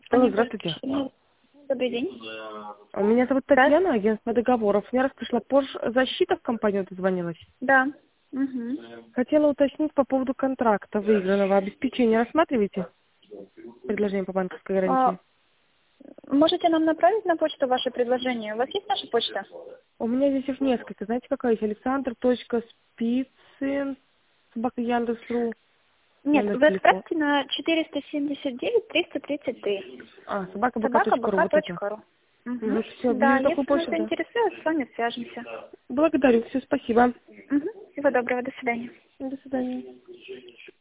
Алло, здравствуйте. Добрый день. Меня зовут Татьяна, агентство договоров. Мне раз пришла защита в компанию, дозвонилась. Да. Угу. Хотела уточнить по поводу контракта выигранного обеспечения. Рассматриваете предложение по банковской гарантии? Можете нам направить на почту ваше предложение? У вас есть наша почта? У меня здесь их несколько. Знаете, какая есть? Александр.Спицын, @Яндекс.ру. Нет, вы отправьте на 479-333. @бк.ру. Вот это. собака.бк.ру. Угу. Все, Да, вижу такую если нас почту, да. заинтересует, с вами свяжемся. Благодарю, все, спасибо. Всего доброго, до свидания. До свидания.